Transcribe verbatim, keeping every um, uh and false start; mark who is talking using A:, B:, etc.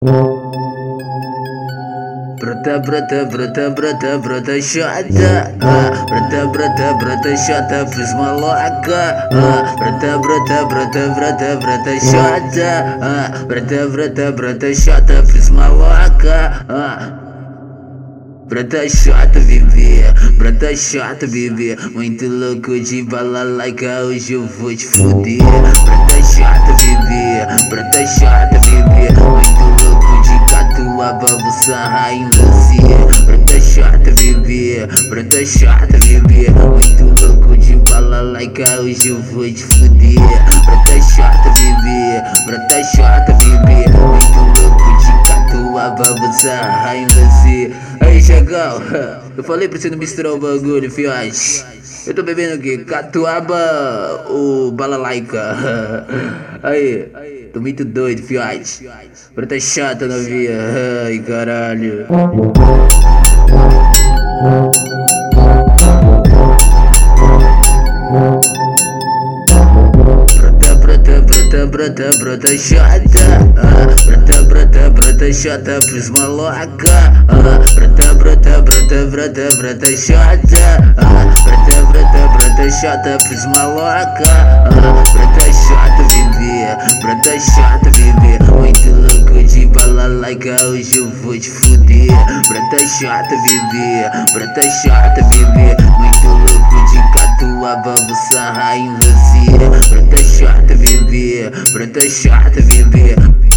A: Brota, brota, brota, brota, brota, chata. Ah, brota, brota, brota, chata, fiz uma louca. Ah, brota, brota, brota, brota, brota, chata. Ah, brota, brota, brota, chata, fiz uma louca. Ah. Brota chata, bebê, brota chata, bebê. Muito louco de balalaica, hoje eu vou te fuder. Brota chata, bebê, brota chata, bebê. Muito louco de catuaba, vou sarrar em você. Brota chata, bebê, brota chata, bebê. Muito louco de balalaica, hoje eu vou te fuder. Brota chata, bebê, brota chata, bebê. Muito louco de catuaba, vou sarrar em você. Aí, Chegão, eu falei pra você não misturar o bagulho, fiote. Eu tô bebendo o quê? Catuaba ou balalaica? Aí, tô muito doido, fiote. Brota chata, novinha. Ai, caralho. Brota, brota, brota chata. Ah, brota, brota, brota chata, fiz uma louca. Ah, brota, brota, brota, brota, brota chata. Ah, brota, brota, brota chata, fiz uma louca. Ah, brota chata, bebê, brota chata, bebê. Muito louco de balalaica, hoje eu vou te fuder. Brota chata, bebê, brota chata, bebê. Muito louco de catuaba, vou sarrar em você. Brota chata, bebê, brota chata, bebê.